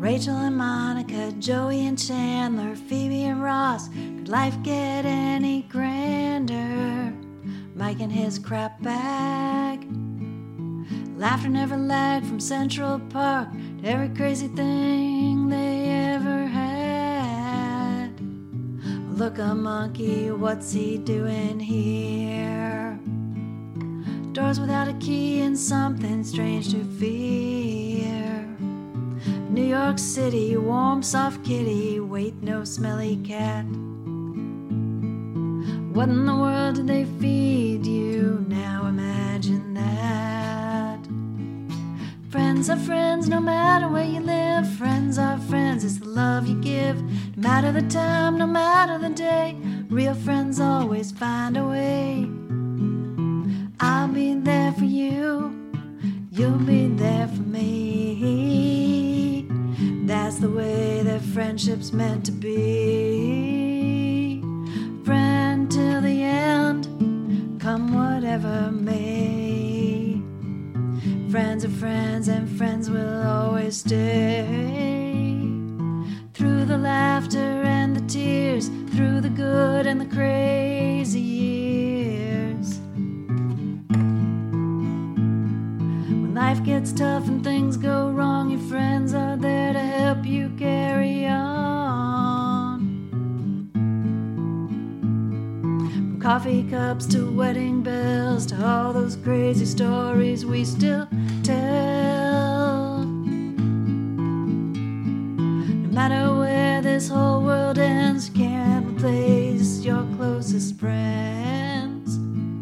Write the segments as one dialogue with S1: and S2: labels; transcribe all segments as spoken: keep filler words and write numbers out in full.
S1: Rachel and Monica, Joey and Chandler, Phoebe and Ross. Could life get any grander? Mike and his crap bag. Laughter never lagged from Central Park to every crazy thing they ever had. Look, a monkey, what's he doing here? Doors without a key and something strange to fear. New York City, warm, soft kitty, wait, no smelly cat. What in the world did they feed you? Now imagine that. Friends are friends no matter where you live. Friends are friends, it's the love you give. No matter the time, no matter the day, real friends always find a way. I'll be there for you, you'll be there for me. That's the way that friendship's meant to be. Friend till the end, come whatever may. Friends are friends and friends will always stay. Through the laughter and the tears, through the good and the crazy years. When life gets tough and things go wrong, your friends are there to help you carry on. From coffee cups to wedding bells to all those crazy stories we still tell. No matter where this whole world ends, you can't replace your closest friends.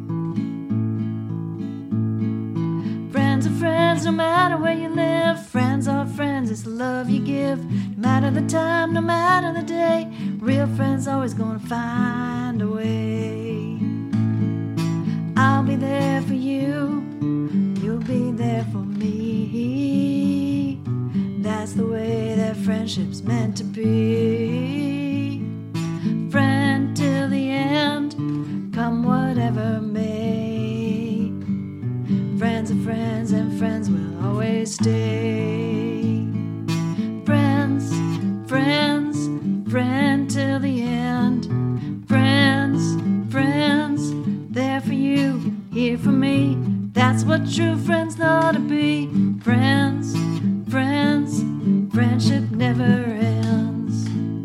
S1: Friends are friends no matter where you live. Friends are friends, it's the love you give. No matter the time, no matter the day, real friends always gonna find a way. I'll be there for you, you'll be there for me. That's the way that friendship's meant to be. Friend till the end, come whatever may. Friends are friends and friends will always stay. Friends, friends, friend till the end. Friends, friends, there for you, here for me. That's what true friends ought to be. Friends, friends, friendship never ends.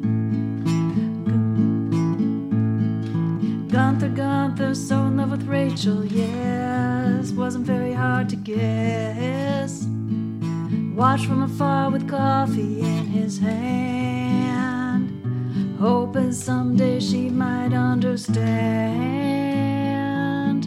S1: Gunther, Gunther, so in love with Rachel, yes, wasn't very hard to guess. Watched from afar with coffee in his hand, hoping someday she might understand.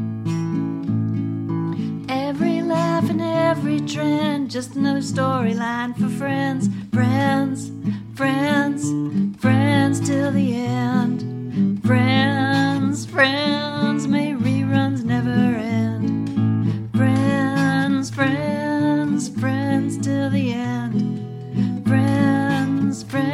S1: Every laugh and every trend, just another storyline for friends. Friends, friends, friends till the end. Friends, friends, may reruns never end. Friends, friends, friends till the end. Friends, friends.